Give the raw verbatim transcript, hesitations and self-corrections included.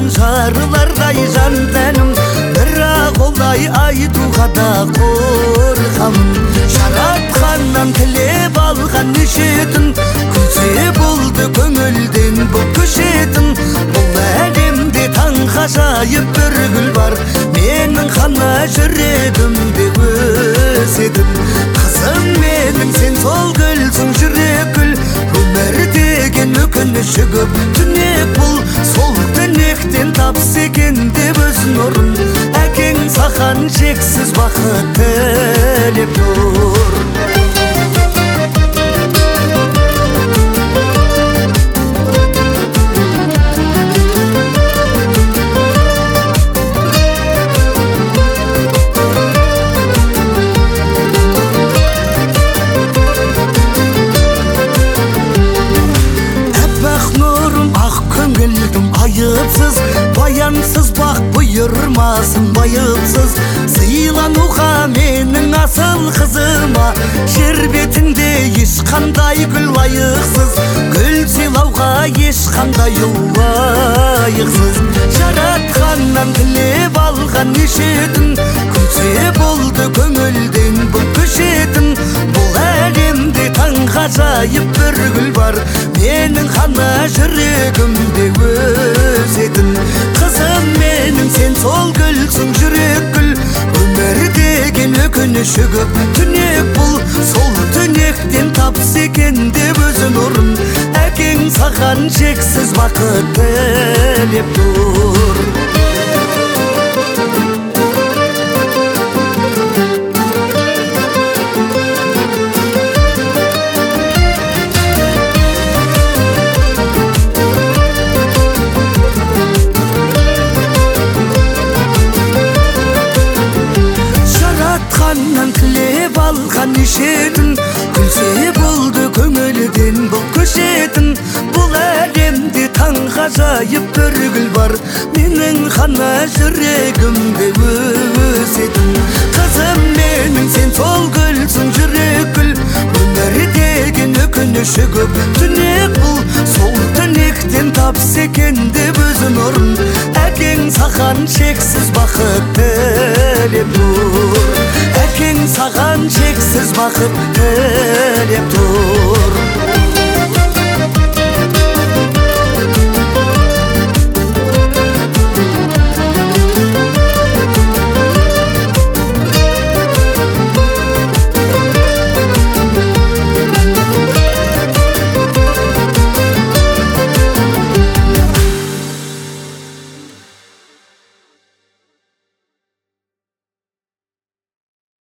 жанған жарылардай жан тәнім, бірақ олай айтуға да қорқамын. Жаратқаннан тілеп алған нешетін, күлсе болды көңілден бұл көшетін. Бұл әлемде таңға жайып бір гүл бар, менің ғана жүрегімде өсетін. Қызым менің, сен сол гүлсің, жүрек гүл. Өмір деген өкініші көп, түнек бұл. Сол түнектен тапсы екен деп өз нұрын, әкең саған шексіз бақыт тілеп тұр. Айыпсыз, баянсыз бақ бұйырмасын байыпсыз. Сыйлануға менің асыл қызыма, жер бетінде ешқандай гүл лайықсыз. Гүл сыйлауға ешқандай лайықсыз. Жаратқаннан тілеп алған нешетін, күлсе болды көңілден бұл көшетін. Бұл әлемде таңға жайып бір гүл бар, менің ғана жүрегімде өсетін. Қызым менің, сен сол гүлсің, жүрек гүл. Өмір деген өкініші көп, түнек бұл. Сол түнектен тапсы екен деп өз нұрын, әкең саған шексіз бақыт тілеп тұр. Тілеп алған нешетін, күлсе болды көңілден бұл көшетін. Бұл әлемде таңға жайып бір гүл бар, менің ғана жүрегімде өсетін. Қызым менің, сен сол гүлсің, жүрек гүл. Өмір деген өкініші көп, түнек бұл. Сол түнектен тапсы екен деп өз нұрын, әкең саған шексіз бақыт тілеп тұр. Әкең саған шексіз бақыт тілеп тұр.